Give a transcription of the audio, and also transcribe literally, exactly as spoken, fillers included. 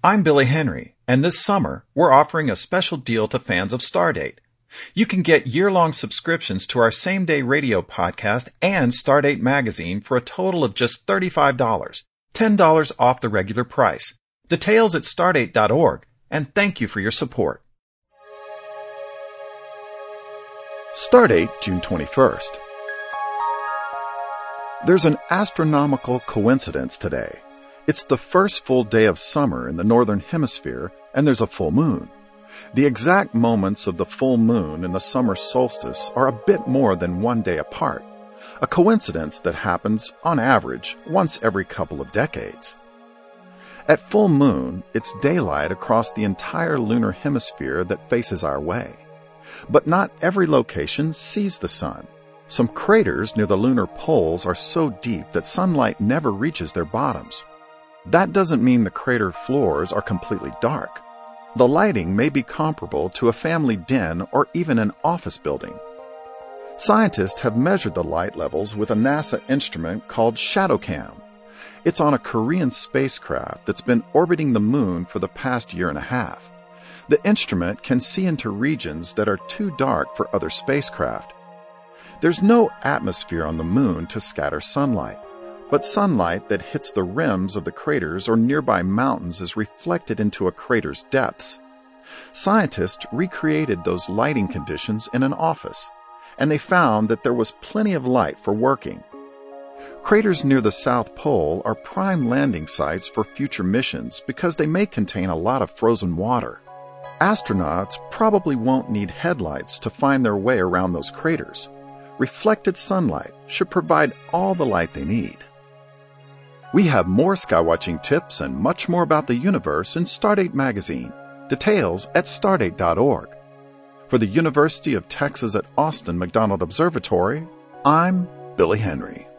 I'm Billy Henry, and this summer we're offering a special deal to fans of Stardate. You can get year-long subscriptions to our same-day radio podcast and Stardate magazine for a total of just thirty-five dollars, ten dollars off the regular price. Details at stardate dot org, and thank you for your support. Stardate, June twenty-first. There's an astronomical coincidence today. It's the first full day of summer in the northern hemisphere, and there's a full moon. The exact moments of the full moon and the summer solstice are a bit more than one day apart, a coincidence that happens, on average, once every couple of decades. At full moon, it's daylight across the entire lunar hemisphere that faces our way. But not every location sees the sun. Some craters near the lunar poles are so deep that sunlight never reaches their bottoms. That doesn't mean the crater floors are completely dark. The lighting may be comparable to a family den or even an office building. Scientists have measured the light levels with a NASA instrument called ShadowCam. It's on a Korean spacecraft that's been orbiting the moon for the past year and a half. The instrument can see into regions that are too dark for other spacecraft. There's no atmosphere on the moon to scatter sunlight, but sunlight that hits the rims of the craters or nearby mountains is reflected into a crater's depths. Scientists recreated those lighting conditions in an office, and they found that there was plenty of light for working. Craters near the South Pole are prime landing sites for future missions because they may contain a lot of frozen water. Astronauts probably won't need headlights to find their way around those craters. Reflected sunlight should provide all the light they need. We have more skywatching tips and much more about the universe in Stardate magazine. Details at stardate dot org. For the University of Texas at Austin McDonald Observatory, I'm Billy Henry.